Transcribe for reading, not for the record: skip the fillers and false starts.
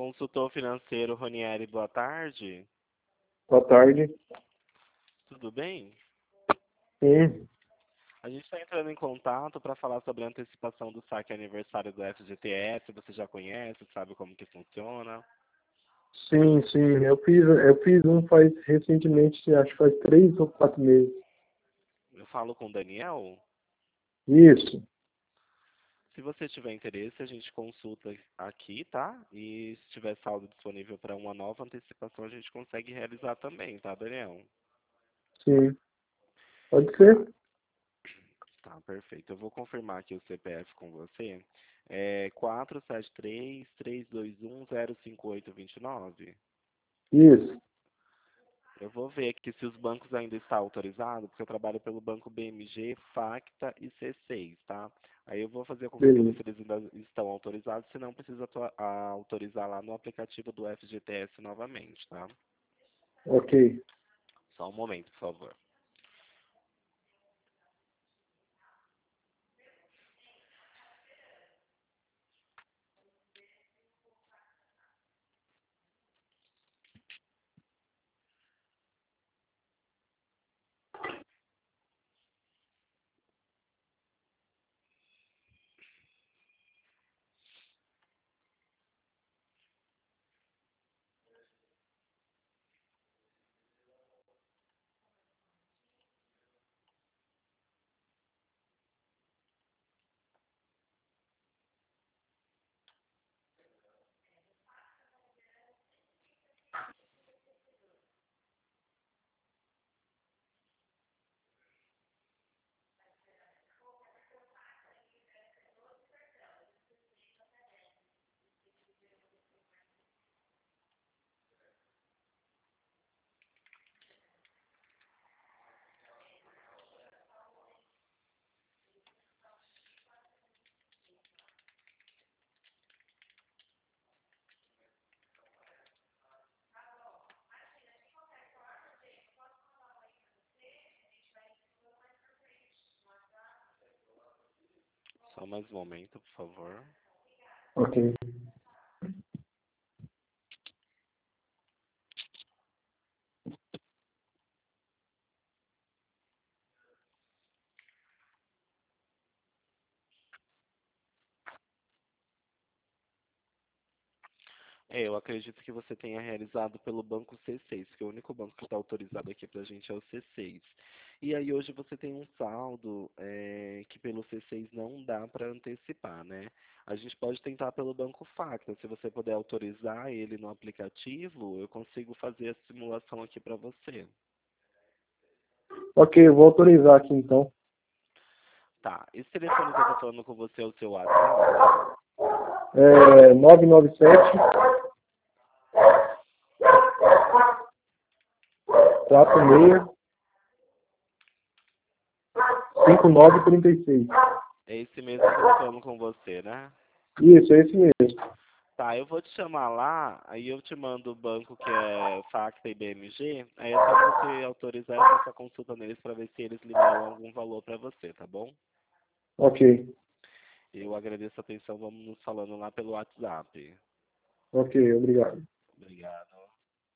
Consultor financeiro Ronieri, boa tarde. Boa tarde. Tudo bem? Sim, A gente está entrando em contato para falar sobre a antecipação do saque aniversário do FGTS. Você já conhece, sabe como que funciona? sim. Eu fiz um faz recentemente, acho que faz 3 ou 4 meses. Eu falo com o Daniel. Isso, Se você tiver interesse, a gente consulta aqui, tá? E se tiver saldo disponível para uma nova antecipação, a gente consegue realizar também, tá, Daniel? sim. Pode Tá, ser? tá, perfeito. Eu vou confirmar aqui o CPF com você. É 473-321-05829. Isso, Eu vou ver aqui se os bancos ainda estão autorizados, porque eu trabalho pelo banco BMG, Facta e C6, tá? Aí eu vou fazer a conferência beleza. se eles ainda estão autorizados, se não precisa autorizar lá no aplicativo do FGTS novamente, tá? Ok. Só um momento, por favor. Só mais um momento, por favor. Ok. Eu acredito que você tenha realizado pelo banco C6, que o único banco que está autorizado aqui para a gente é o C6. E aí hoje você tem um saldo que pelo C6 não dá para antecipar, né? A gente pode tentar pelo banco Facta. Se você puder autorizar ele no aplicativo, eu consigo fazer a simulação aqui para você. Ok, eu vou autorizar aqui então. Tá, esse telefone que eu tô falando com você é o seu WhatsApp? 997 46 5936. É esse mesmo que eu tô falando com você, né? Isso, é esse mesmo. Tá, eu vou te chamar lá, aí eu te mando o banco que é Facta e BMG, aí é só você autorizar e fazer a consulta neles para ver se eles liberam algum valor para você, tá bom? Ok, Eu agradeço a atenção, vamos nos falando lá pelo WhatsApp. ok, obrigado. Obrigado.